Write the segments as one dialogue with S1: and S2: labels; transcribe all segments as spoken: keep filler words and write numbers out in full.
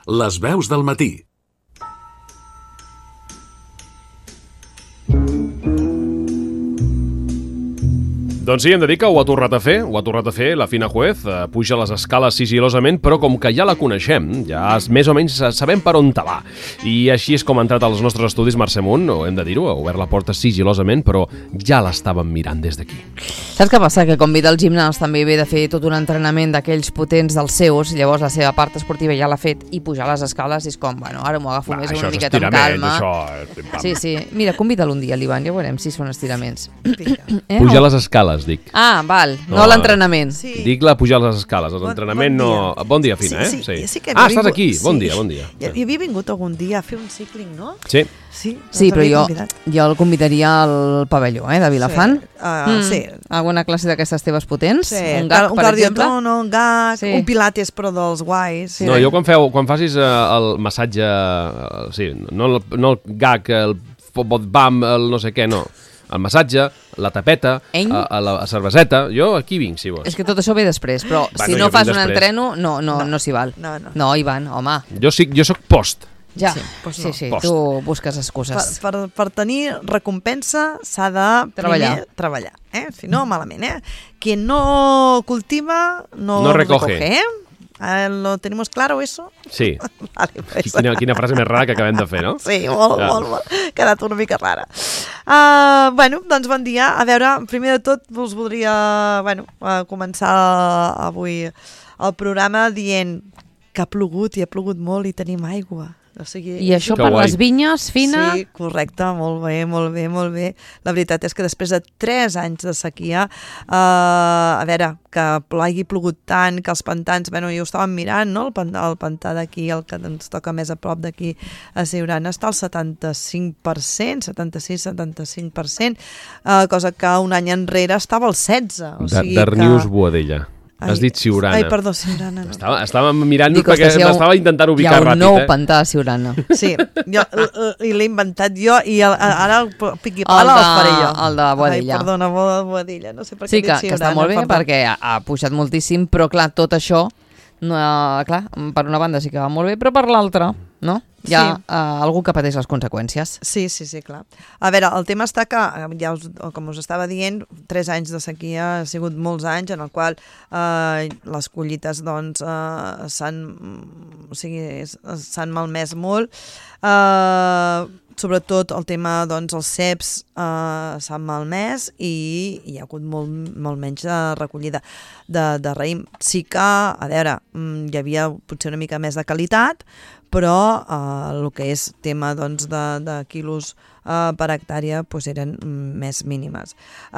S1: Les veus del matí.
S2: Doncs sí, hem de dir que ho ha tornat a fer, ho ha tornat a fer la Fina Juez, eh, puja les escales sigilosament, però com que ja la coneixem, ja més o menys sabem per on te va. I així és com ha entrat als nostres estudis Mercè Munt, o hem de dir-ho, ha obert la porta sigilosament, però ja l'estàvem mirant des d'aquí.
S3: Saps què passa? Que com ve del gimnàs també ve de fer tot un entrenament d'aquells potents dels seus, llavors la seva part esportiva ja l'ha fet i pujar les escales és com, bueno, ara m'ho agafo Va, més una miqueta amb calma.
S2: Això,
S3: sí, sí. Mira, convida'l un dia, l'Ivan, ja veurem si són estiraments.
S2: eh? Pujar les escales, dic.
S3: Ah, val, no, no l'entrenament.
S2: Sí. Dic-la pujar les escales, l'entrenament bon, bon no... Bon dia, Fina,
S4: sí,
S2: eh?
S4: Sí, sí. Sí que
S2: ah, estàs
S4: vingut...
S2: aquí, bon
S4: sí.
S2: dia, bon dia.
S4: Ja, hi havia vingut algun dia a fer un cicling, no?
S2: Sí.
S4: Sí,
S3: sí però jo, jo el convidaria al pavelló, eh, de Vilafant.
S4: Sí. Uh, mm. sí.
S3: Alguna classe d'aquestes teves potents?
S4: Sí.
S3: Un gag,
S4: un
S3: per exemple?
S4: Un gag, sí. Un pilates, però dels guais.
S2: Sí. No, jo quan, feu, quan facis uh, el massatge, uh, sí, no el, no el gag, el bam, el no sé què, no. El massatge, la tapeta, a, a la cerveseta, jo aquí vinc, si vols.
S3: És que tot això ve després, però bueno, si no fas un entreno, no, no, no, no s'hi val.
S4: No, no.
S3: no, Ivan, home.
S2: Jo, sí, jo soc post.
S3: Ja,
S4: sí, pues
S3: sí,
S4: no.
S3: sí,
S2: Post.
S3: tu busques excuses.
S4: Per, per, per tenir recompensa s'ha de
S3: treballar.
S4: Primer, treballar, eh? Si no, malament, eh? Quien no cultiva, no,
S2: no recoge.
S4: recoge, eh? Eh, ¿Lo tenemos claro, eso?
S2: Sí.
S4: Vale, pues.
S2: quina, quina frase més rara que acabem de fer, no?
S4: Sí, molt, ja. molt, molt. Ha quedat una mica rara. Uh, bueno, doncs bon dia. A veure, primer de tot us voldria bueno, uh, començar avui el programa dient que ha plogut i ha plogut molt i tenim aigua. O sigui,
S3: I això per les vinyes, Fina?
S4: Sí, correcte, molt bé, molt bé, molt bé. La veritat és que després de tres anys de sequia, eh, a veure, que hagi plogut tant, que els pantans, bueno, ja ho estàvem mirant, no? El, pantà, el pantà d'aquí, el que ens toca més a prop d'aquí a Siurana, està al setanta-cinc per cent, setanta-sis setanta-cinc per cent, eh, cosa que un any enrere estava al setze per cent. O sigui
S2: Darnius
S4: que...
S2: Boadella. Has dit Siurana.
S4: Ai, perdó, Siurana. No.
S2: Estava, estàvem mirant Dic, perquè m'estava intentant ubicar ràpid.
S3: Hi ha un nou
S2: eh?
S3: pantà a Siurana.
S4: Sí, jo, i l'he inventat jo i el, ara el piqui pala el, el faré jo.
S3: El de Boadella.
S4: Ai, perdona, Boadella, no sé per què
S3: sí,
S4: he dit
S3: que,
S4: Siurana.
S3: Sí, que està molt bé
S4: perdó.
S3: perquè ha, ha pujat moltíssim, però clar, tot això, no, clar, per una banda sí que va molt bé, però per l'altra, no? Hi ha sí. uh, algú que pateix les conseqüències.
S4: Sí, sí, sí, clar. A veure, el tema està que, ja us, com us estava dient, tres anys de sequia, ha sigut molts anys en el qual eh, les collites doncs eh, s'han o sigui, s'han malmès molt. Eh, sobretot el tema, doncs, els ceps eh, s'han malmès i hi ha hagut molt, molt menys de recollida de, de raïm. Sí que, a veure, hi havia potser una mica més de qualitat, però eh, el que és tema doncs, de, de quilos eh, per hectàrea doncs, eren més mínimes. Eh,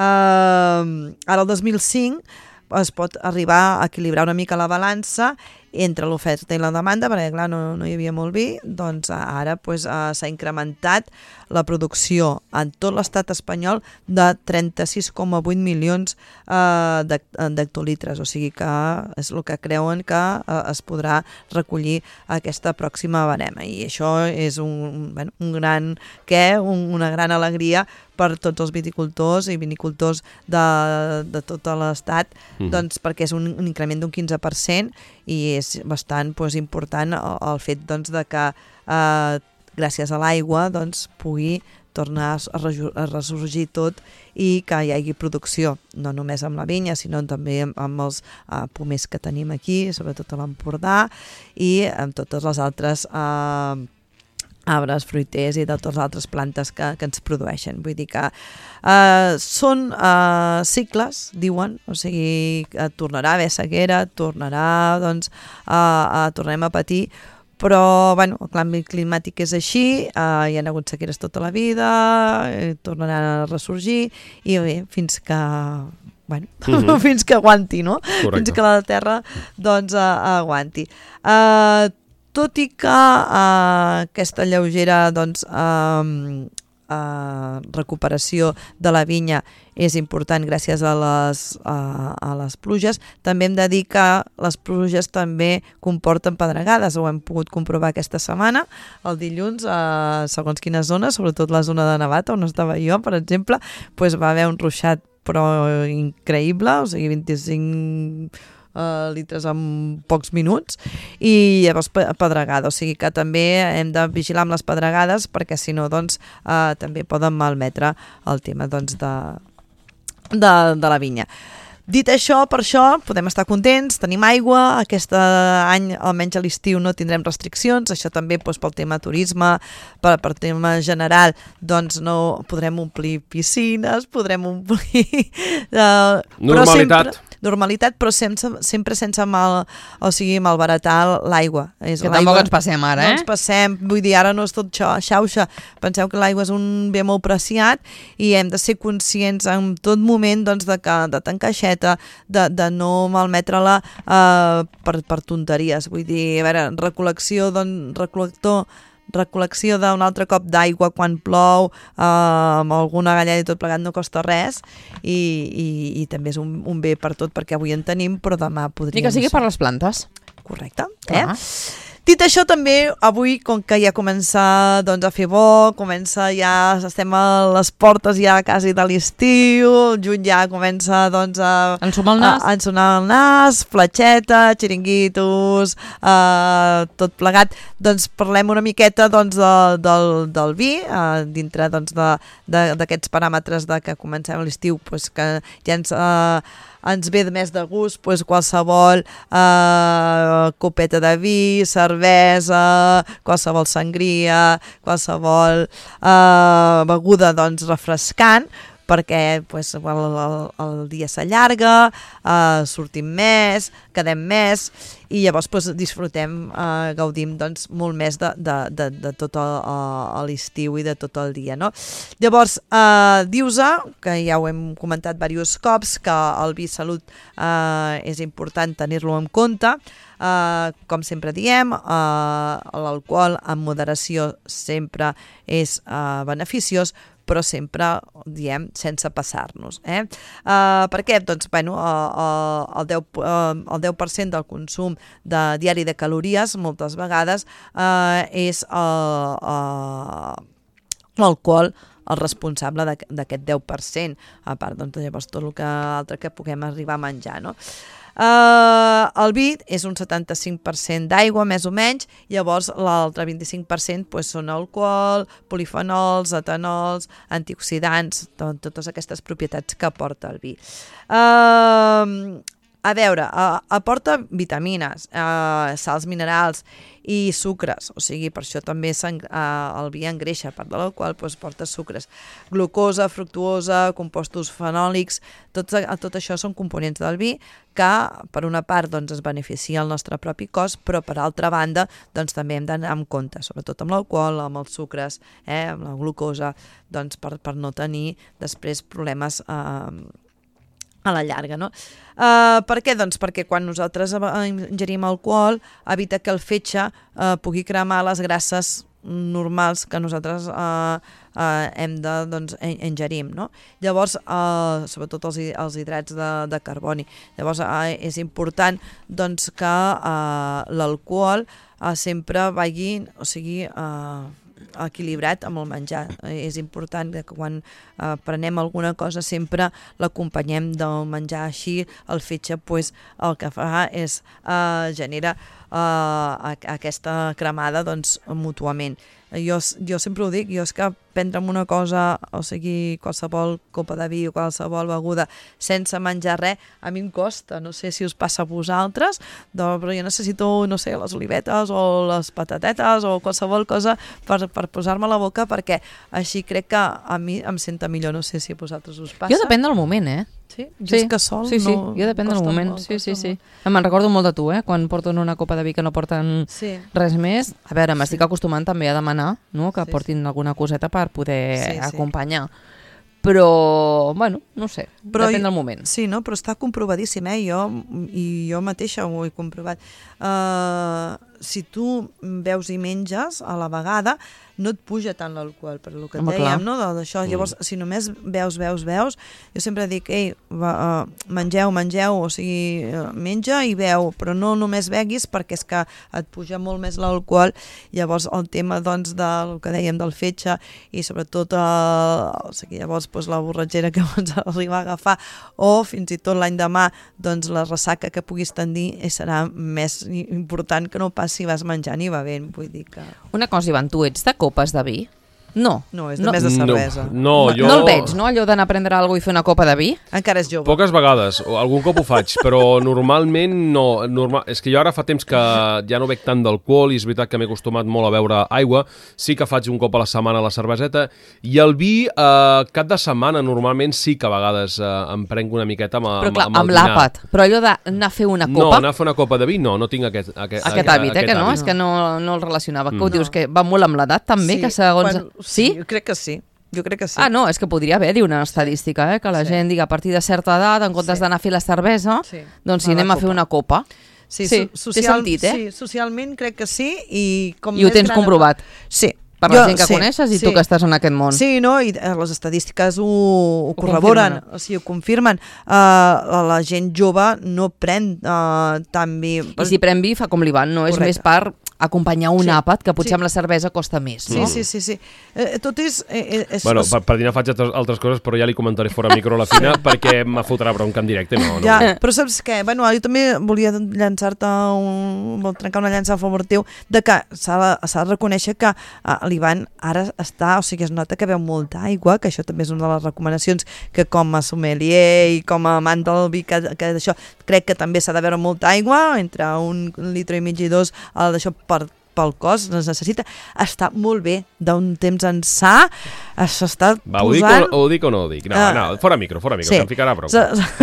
S4: ara el dos mil cinc es pot arribar a equilibrar una mica la balança entre l'oferta i la demanda, perquè clar, no, no hi havia molt vi, doncs ara pues, uh, s'ha incrementat la producció en tot l'estat espanyol de trenta-sis coma vuit milions uh, d'hectolitres, o sigui que és el que creuen que uh, es podrà recollir aquesta pròxima barema, i això és un, bueno, un gran què, un, una gran alegria per tots els viticultors i vinicultors de, de tot l'estat, mm. doncs, perquè és un, un increment d'un quinze per cent i és bastant pues, important el, el fet doncs, de que eh, gràcies a l'aigua doncs, pugui tornar a, a ressorgir tot i que hi hagi producció, no només amb la vinya, sinó també amb, amb els uh, pomers que tenim aquí, sobretot a l'Empordà, i amb totes les altres uh, arbres, fruiters i de totes les altres plantes que, que ens produeixen. Vull dir que uh, són uh, cicles, diuen, o sigui, que tornarà a haver sequera, tornarà, doncs, uh, uh, tornem a patir, però bueno, el canvi climàtic és així, uh, hi ha hagut sequeres tota la vida, eh, tornaran a ressorgir, i bé, fins que... Bueno, mm-hmm. fins que aguanti, no? Correcte. Fins que la terra doncs, uh, aguanti. Uh, tot i que uh, aquesta lleugera doncs, uh, uh, recuperació de la vinya és important gràcies a les, uh, a les pluges, també hem de dir que les pluges també comporten pedregades, ho hem pogut comprovar aquesta setmana, el dilluns, uh, segons quines zones, sobretot la zona de Navata, on estava jo, per exemple, pues va haver un ruixat però increïble, o sigui, vint-i-cinc uh, litres en pocs minuts, i llavors pedregada, o sigui que també hem de vigilar amb les pedregades perquè si no doncs uh, també poden malmetre el tema doncs, de, de, de la vinya. Dit això, per això podem estar contents, tenim aigua, aquest any almenys a l'estiu no tindrem restriccions, això també doncs, pel tema turisme, per, per tema general, doncs no podrem omplir piscines, podrem omplir... Uh,
S2: normalitat.
S4: Sempre, normalitat, però sense, sempre sense mal, o sigui, malbaratar l'aigua.
S3: Que tampoc ens passem ara, eh?
S4: No ens passem, vull dir, ara no és tot xauxa. Penseu que l'aigua és un bé molt preciat i hem de ser conscients en tot moment doncs, de, que, de tancar aixeta, de, de no malmetre-la eh, per, per tonteries. Vull dir, a veure, recol·lecció, doncs, recol·lector, recol·lecció d'un altre cop d'aigua quan plou, eh, amb alguna galleda i tot plegat no costa res i, i, i també és un, un bé per tot perquè avui en tenim però demà podríem...
S3: I que sigui per les plantes.
S4: Correcte. Eh?
S3: Ah.
S4: Dit això, també, avui, com que ja comença doncs, a fer bo, comença ja, estem a les portes ja quasi de l'estiu, el juny ja comença doncs, a,
S3: ensumar el nas,
S4: a, a ensonar el nas, fletxeta, xiringuitos, eh, tot plegat. Doncs parlem una miqueta doncs, de, del, del vi, eh, dintre doncs, d'aquests de, paràmetres de que comencem l'estiu, doncs, que ja ens... Eh, ens ve més de gust pues, qualsevol eh, copeta de vi, cervesa, qualsevol sangria, qualsevol eh, beguda doncs, refrescant, perquè pues, el, el, el dia s'allarga, eh, sortim més, quedem més i llavors pues, disfrutem, eh, gaudim doncs, molt més de, de, de, de tot l'estiu i de tot el dia. No? Llavors, eh, dius-se, que ja ho hem comentat diversos cops, que el vi salut eh, és important tenir-lo en compte. Uh, com sempre diem, uh, l'alcohol en moderació sempre és uh, beneficiós, però sempre, diem, sense passar-nos. Eh? Uh, per què? Doncs, bueno, uh, uh, el, deu, uh, el deu per cent del consum de diari de calories, moltes vegades, uh, és uh, uh, l'alcohol el responsable d'aquest deu per cent, a part, doncs, llavors, tot el que, altre que puguem arribar a menjar, no? Uh, el vi és un setanta-cinc per cent d'aigua, més o menys, llavors l'altre vint-i-cinc per cent pues, són alcohol, polifenols, etanols, antioxidants, tot, totes aquestes propietats que aporta el vi. Uh, a veure, uh, aporta vitamines, uh, sals minerals i sucres, o sigui, per això també uh, el vi engreixa, a part de l'alcohol pues, porta sucres, glucosa, fructuosa, compostos fenòlics, tot, tot això són components del vi que per una part doncs, es beneficia el nostre propi cos, però per altra banda doncs, també hem d'anar amb compte, sobretot amb l'alcohol, amb els sucres, eh, amb la glucosa, doncs, per, per no tenir després problemes eh, a la llarga, no? Uh, per què? Doncs perquè quan nosaltres ingerim alcohol evita que el fetge uh, pugui cremar les grasses normals que nosaltres uh, uh, hem de doncs, ingerim, no? Llavors, uh, sobretot els, els hidrats de, de carboni. Llavors, uh, és important doncs, que uh, l'alcohol uh, sempre vagi, o sigui, uh, equilibrat amb el menjar. Eh, és important que quan eh, prenem alguna cosa sempre l'acompanyem del menjar, així el fetge pues, el que fa és eh, genera eh, aquesta cremada doncs, mútuament. Jo, jo sempre ho dic, jo és que prendre'm una cosa, o sigui, qualsevol copa de vi o qualsevol beguda sense menjar res, a mi em costa, no sé si us passa a vosaltres, però jo necessito, no sé, les olivetes o les patatetes o qualsevol cosa per, per posar-me a la boca perquè així crec que a mi em senta millor, no sé si a vosaltres us passa.
S3: Jo depèn del moment, eh?
S4: Sí? Jo
S3: sí,
S4: és que sol
S3: sí, sí.
S4: no...
S3: Jo depèn del moment,
S4: molt,
S3: sí, sí, sí.
S4: molt.
S3: Me'n recordo molt de tu, eh? Quan porten una copa de vi que no porten sí. res més. A veure, m'estic sí. acostumant també a demanar, no?, que sí, portin sí. alguna coseta per poder sí, sí. acompanyar. Però, bueno, no sé, però depèn del moment.
S4: Sí, no? Però està comprovadíssim, eh? Jo, i jo mateixa ho he comprovat. Uh, si tu beus i menges a la vegada, no et puja tant l'alcohol, per el que
S3: Home,
S4: dèiem,
S3: clar.
S4: no? D'això. Llavors, si només veus, veus, veus, jo sempre dic, ei, va, uh, mengeu, mengeu, o sigui, uh, menja i beu, però no només beguis perquè és que et puja molt més l'alcohol. Llavors, el tema, doncs, del que dèiem del fetge i sobretot uh, o sigui, llavors, doncs, la borratxera que pots arribar a agafar o fins i tot l'any demà, doncs, la ressaca que puguis tendir serà més important que no pas si vas menjant i bevent, vull dir que...
S3: Una cosa, Ivan, tu ets de copes de vi? No.
S4: No, és de més de cervesa.
S2: No, no, jo...
S3: no el veig, no? Allò d'anar a prendre alguna cosa i fer una copa de vi?
S4: Encara és jove.
S2: Poques vegades, o algun cop ho faig, però normalment no. Normal... És que jo ara fa temps que ja no bec tant d'alcohol i és veritat que m'he acostumat molt a beure aigua. Sí que faig un cop a la setmana la cerveseta i el vi, eh, cap de setmana normalment sí que a vegades eh, em prenc una miqueta amb,
S3: Però clar,
S2: amb, amb
S3: amb
S2: el dinar.
S3: l'àpat. Però allò d'anar a fer una
S2: No,
S3: copa...
S2: anar a fer una copa de vi no, no tinc aquest, aquest,
S3: Aquest hàbit, eh, que no? És que no, no el relacionava. Que ho dius, que va molt amb l'edat també, que segons...
S4: Quan,
S3: sí?
S4: Jo crec que sí. Jo crec que sí.
S3: Ah, no, és que podria haver-hi una estadística, eh? Que la
S4: Sí.
S3: gent digui a partir de certa edat, en comptes
S4: Sí.
S3: d'anar a fer la cervesa,
S4: Sí.
S3: doncs si
S4: A la
S3: anem a fer
S4: copa.
S3: una copa.
S4: Sí,
S3: Sí,
S4: so-
S3: té sentit, eh?
S4: Sí, socialment crec que sí. I, com
S3: I ho
S4: més
S3: tens
S4: gran-
S3: comprovat.
S4: Sí.
S3: Per
S4: Jo-
S3: la gent que
S4: sí,
S3: coneixes i
S4: sí.
S3: tu que estàs en aquest món.
S4: Sí, no? I eh, les estadístiques ho, ho
S3: Ho
S4: corroboren,
S3: confirmen.
S4: o sigui, ho confirmen. Uh, la gent jove no pren uh, tan vi.
S3: I si pren vi fa com l'Ivan, no? És
S4: Correcte.
S3: més per acompanyar un
S4: Sí.
S3: àpat, que potser
S4: Sí.
S3: amb la cervesa costa més,
S4: Sí,
S3: no?
S4: sí, sí, sí. Eh, tot és... Eh, és
S2: Bueno,
S4: és-
S2: per, per dinar faig altres, altres coses, però ja li comentaré fora micro a la Fina perquè me fotrà bronca en directe. No, no.
S4: Ja, però saps què? Bueno, jo també volia llançar-te un... vol trencar una llança a favor teu de que s'ha de, s'ha de reconèixer que uh, l'Ivan ara està, o sigui, es nota que beu molta aigua, que això també és una de les recomanacions que com a sommelier i com a amant del vi, que, que d'això crec que també s'ha de beure molta aigua, entre un litre i mig i dos, el d'això per pel cos, es necessita. Està molt bé, d'un temps ençà s'està
S2: Va, ho dic,
S4: posant...
S2: o, ho dic o no ho dic? No,
S4: Ah.
S2: no, fora micro, fora micro,
S4: Sí.
S2: que em ficarà bronca.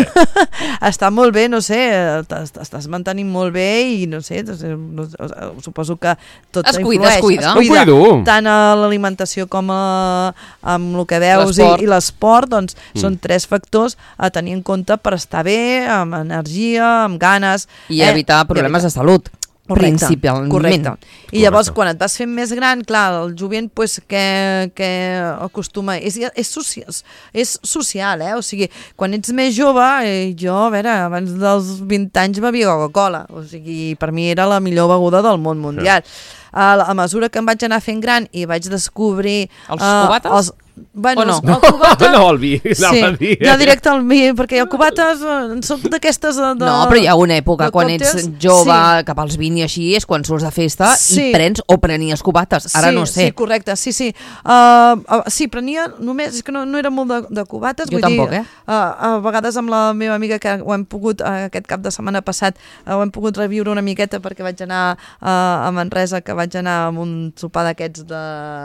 S4: S- Està molt bé, no sé, t'es- t'estàs mantenint molt bé i no sé, doncs, eh, no- suposo que tot
S3: Es cuida,
S4: influeix.
S3: es cuida.
S2: Em cuido.
S4: Tant a l'alimentació com a, amb el que veus i,
S3: L'esport.
S4: i l'esport, doncs
S2: Mm.
S4: són tres factors a tenir en compte per estar bé, amb energia, amb ganes.
S3: I evitar problemes de salut.
S4: Correcte,
S3: Principalment.
S4: correcte. I llavors,
S2: Correcte.
S4: quan et vas fent més gran, clar, el jovent, pues, que, que acostuma... És, és, social, és social, eh? O sigui, quan ets més jove, eh, jo, a veure, abans dels vint anys bevia Coca-Cola. O sigui, per mi era la millor beguda del món mundial. A, a mesura que em vaig anar fent gran i vaig descobrir...
S3: Els
S4: eh,
S3: cubates?
S4: Els, bueno,
S3: O no?
S4: el cubata...
S2: No, el vi, anava
S4: Sí,
S2: a dir.
S4: ja directe al vi, perquè el cubates eh, són d'aquestes... De, de,
S3: No, però hi ha una època,
S4: de
S3: quan ets
S4: còctels.
S3: jove,
S4: Sí.
S3: cap als vint i així, és quan surts de festa
S4: Sí.
S3: i prens o prenies cubates. Ara
S4: sí,
S3: no sé.
S4: Sí, correcte, sí, sí. Uh, uh, sí, prenia només, és que no, no era molt de, de cubates.
S3: Jo
S4: vull
S3: tampoc,
S4: dir,
S3: eh?
S4: Uh, a vegades amb la meva amiga, que ho hem pogut, uh, aquest cap de setmana passat, uh, ho hem pogut reviure una miqueta perquè vaig anar uh, a Manresa, que vaig anar a un sopar d'aquests de...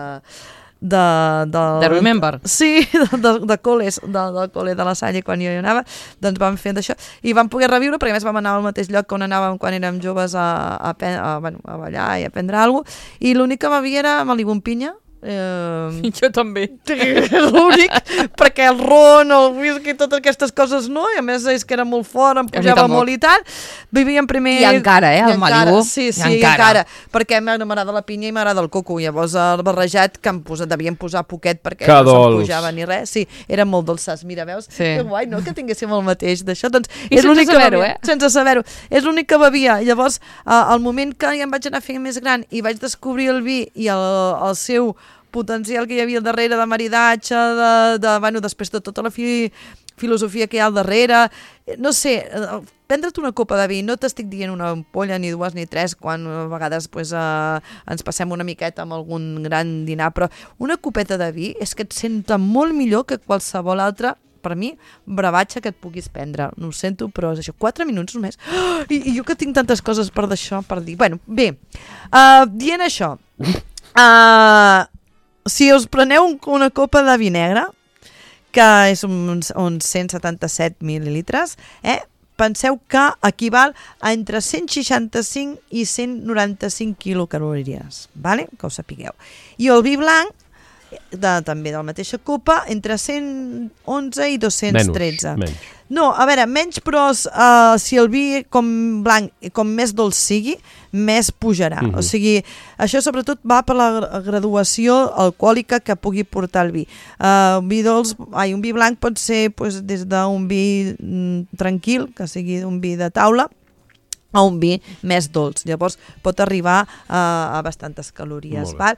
S4: De, de,
S3: De Remember.
S4: Sí, de, de, de col·les, de, del col·le de la Salle, quan jo hi anava, doncs vam fer d'això, i vam poder reviure, perquè a més vam anar al mateix lloc on anàvem quan érem joves a, a, a, a, bueno, a ballar i a prendre alguna cosa, i l'únic que bevia era Malibu amb pinya. Eh,
S3: Jo també.
S4: és l'únic, perquè el ron, el whisky, totes aquestes coses no, i a més és que era molt fort, em
S3: A mi
S4: pujava
S3: tampoc.
S4: molt i tal, vivíem primer...
S3: I encara, eh,
S4: i
S3: el Malibu.
S4: Sí, sí,
S3: I
S4: i
S3: encara.
S4: encara, perquè m'agrada la pinya i m'agrada el coco, llavors el barrejat que em posa, devien posar poquet perquè
S2: Que
S4: no se'm
S2: dolç.
S4: pujava ni res, sí, era molt dolçàs, mira, veus?
S3: Sí.
S4: Que guai, no?, que tinguéssim el mateix d'això, doncs
S3: I
S4: és
S3: sense
S4: l'únic que
S3: saber-ho,
S4: bevia,
S3: eh?
S4: sense saber-ho, és l'únic que bevia, llavors eh, al moment que ja em vaig anar fent més gran i vaig descobrir el vi i el, el seu potencial que hi havia al darrere de maridatge, de, de, bueno, després de tota la fi, filosofia que hi ha al darrere, no sé, eh, prendre't una copa de vi, no t'estic dient una ampolla, ni dues, ni tres, quan a vegades pues, eh, ens passem una miqueta amb algun gran dinar, però una copeta de vi és que et senta molt millor que qualsevol altra, per mi, brevatge que et puguis prendre. No ho sento, però és això, quatre minuts només. Oh, i, I jo que tinc tantes coses per d'això, per dir... Bueno, bé, uh, dient això, uh, si us preneu un, una copa de vi negre, que és uns, uns cent setanta-set mil·lilitres, eh, penseu que equival a entre cent seixanta-cinc i cent noranta-cinc quilocalories, vale? Que ho sapigueu. I el vi blanc, de, també de la mateixa copa, entre cent onze i dos-cents tretze.
S2: Menys, menys.
S4: No, a veure, menys, però uh, si el vi com blanc, com més dolç sigui, més pujarà. Uh-huh. O sigui, això sobretot va per la graduació alcohòlica que pugui portar el vi. Uh, un vi dolç, ai, un vi blanc pot ser pues, des d'un vi mm, tranquil, que sigui un vi de taula, a un vi més dolç. Llavors pot arribar uh, a bastantes calories. Val?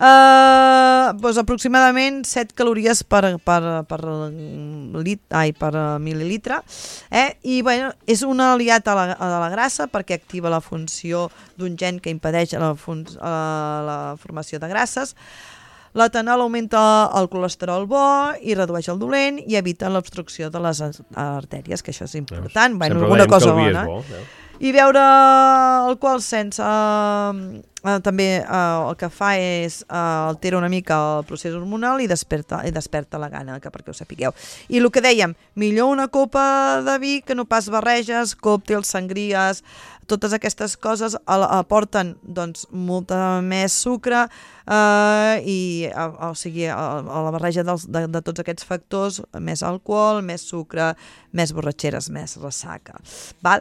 S4: Uh, doncs aproximadament set calories per, per, per, lit, ai, per mil·lilitre. Eh? I bueno, és un aliat a la, a la grassa perquè activa la funció d'un gen que impedeix la, fun uh, la formació de grasses. L'etanol augmenta el colesterol bo i redueix el dolent i evita l'obstrucció de les artèries, que això és important. Bueno, alguna cosa bona. Bo, I beure alcohol sense... Uh, uh, també uh, el que fa és uh, altera una mica el procés hormonal i desperta, i desperta la gana, que perquè ho sapigueu. I el que dèiem, millor una copa de vi que no pas barreges, còctels, sangries, totes aquestes coses aporten doncs, molta més sucre eh, i o sigui, a, a la barreja dels, de, de tots aquests factors, més alcohol, més sucre, més borratxeres, més ressaca. Val?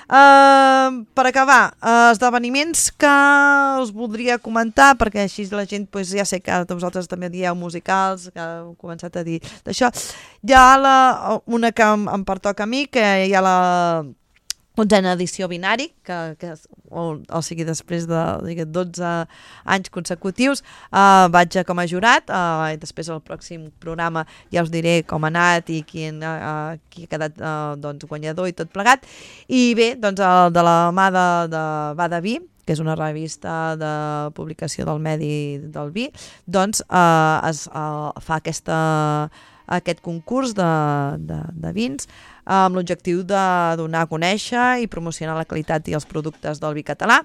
S4: Eh, per acabar, eh, esdeveniments que us voldria comentar, perquè així la gent, doncs, ja sé que vosaltres també dieu musicals, que heu començat a dir d'això. Hi ha la, una que em, em pertoca a mi, que hi ha la onzena edició binari, que, que o, o sigui, després de diguem, dotze anys consecutius uh, vaig com a jurat uh, i després al pròxim programa ja us diré com ha anat i qui, uh, qui ha quedat uh, doncs, guanyador i tot plegat. I bé, doncs el de la mà de, de Va de Vi, que és una revista de publicació del medi del vi, doncs uh, es uh, fa aquesta, aquest concurs de, de, de vins amb l'objectiu de donar a conèixer i promocionar la qualitat i els productes del vi català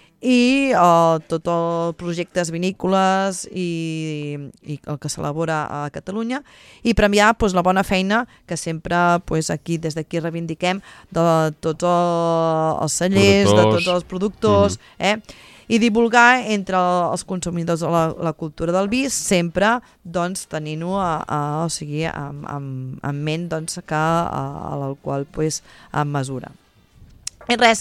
S4: i uh, tots els projectes vinícoles i, i el que s'elabora a Catalunya i premiar pues, la bona feina que sempre pues, aquí des d'aquí reivindiquem de tots els cellers, productors. de tots els productors, mm-hmm. eh? I divulgar entre els consumidors la, la cultura del vi, sempre doncs, tenint-ho a, a, o sigui, amb, amb, amb ment doncs, que l'alcohol pues, en mesura. I res,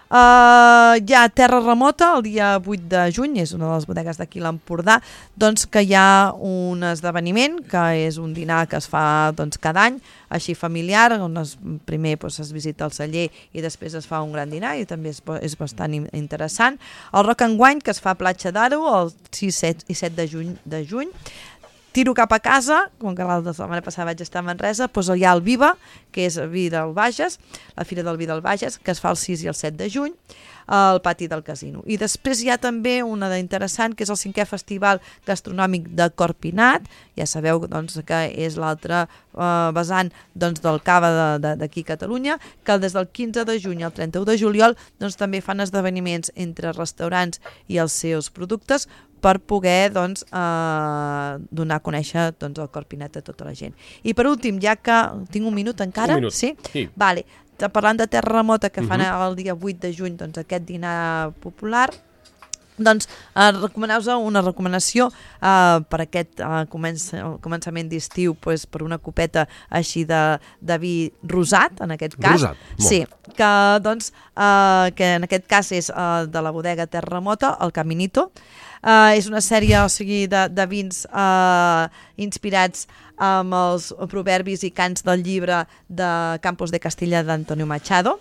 S4: Uh, hi ha Terra Remota el dia vuit de juny, és una de les bodegues d'aquí l'Empordà, doncs que hi ha un esdeveniment que és un dinar que es fa doncs, cada any, així familiar, on es, primer doncs, es visita el celler i després es fa un gran dinar i també és, és bastant interessant. El Rock and Wine que es fa a Platja d'Aro el sis, set i set de juny, de juny. Tiro cap a casa, com que la setmana passada vaig estar a Manresa, doncs hi ha el Viva, que és el vi del Bages, la Fira del Vi del Bages, que es fa el sis i el set de juny, al pati del casino. I després hi ha també una d'interessant, que és el cinquè festival gastronòmic de Corpinat, ja sabeu doncs, que és l'altre eh, vessant doncs, del cava d'aquí a Catalunya, que des del quinze de juny al trenta-u de juliol doncs, també fan esdeveniments entre restaurants i els seus productes, per poder doncs, eh, donar a conèixer doncs, el Corpinat a tota la gent. I per últim, ja que tinc un minut encara,
S2: un minut.
S4: sí?
S2: Sí.
S4: Vale. Parlant de Terra Remota, que fan
S2: uh-huh.
S4: el dia vuit de juny doncs, aquest dinar popular, doncs eh, recomanar-vos una recomanació eh, per aquest eh, començ, començament d'estiu pues, per una copeta així de, de vi rosat, en aquest cas.
S2: Rosat, molt.
S4: Sí, que, doncs, eh, que en aquest cas és eh, de la bodega Terra Remota, el Caminito. Uh, és una sèrie o sigui, de, de vins uh, inspirats amb els proverbis i cants del llibre de Campos de Castilla d'Antonio Machado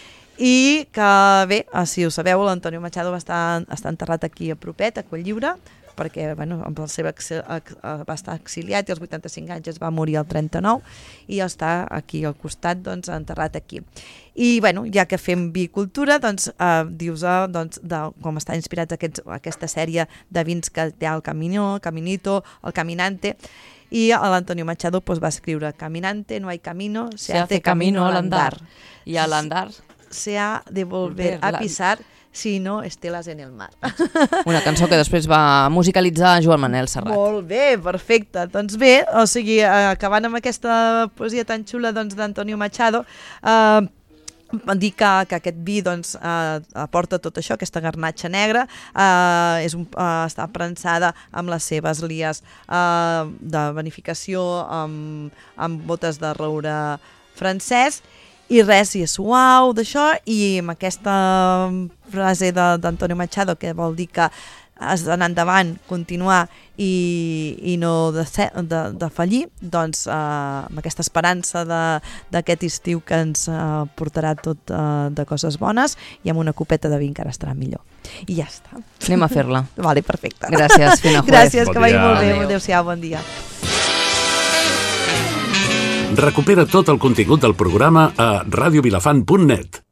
S4: i que bé, si ho sabeu, l'Antonio Machado va estar, està enterrat aquí a propet, a Cotlliure, perquè bueno, amb la seva va estar exiliat i als vuitanta-cinc anys es va morir al trenta-nou i està aquí al costat doncs, enterrat aquí. I bueno, ja que fem bicultura, doncs, eh, dius eh, doncs, de, com està inspirat aquests, aquesta sèrie de vins que té el Camino, el Caminito, el Caminante, i l'Antonio Machado pues, va escriure Caminante, no hay camino, se, se hace, hace camino al andar.
S3: I al andar
S4: se ha de volver a pisar si no esteles en el mar.
S3: Una cançó que després va musicalitzar Joan Manel Serrat.
S4: Molt bé, perfecte. Doncs bé, o sigui, acabant amb aquesta poesia tan xula doncs, d'Antonio Machado, eh, dir que, que aquest vi doncs, eh, aporta tot això, aquesta garnatxa negra, eh, és un, eh, està prensada amb les seves lies eh, de vinificació, amb, amb botes de roure francès, i res, i és suau d'això, i amb aquesta frase d'Antonio Machado, que vol dir que has d'anar endavant, continuar i, i no de, de, de fallir, doncs eh, amb aquesta esperança d'aquest estiu que ens eh, portarà tot eh, de coses bones, i amb una copeta de vi encara estarà millor. I ja està.
S3: Anem a fer-la.
S4: Vale, perfecte.
S3: Gràcies, Fina Juez.
S4: Gràcies,
S2: bon
S4: que vagi molt bé.
S3: Adéu.
S4: Adéu-siau, bon dia.
S1: Recupera tot el contingut del programa a radiovilafant punt net.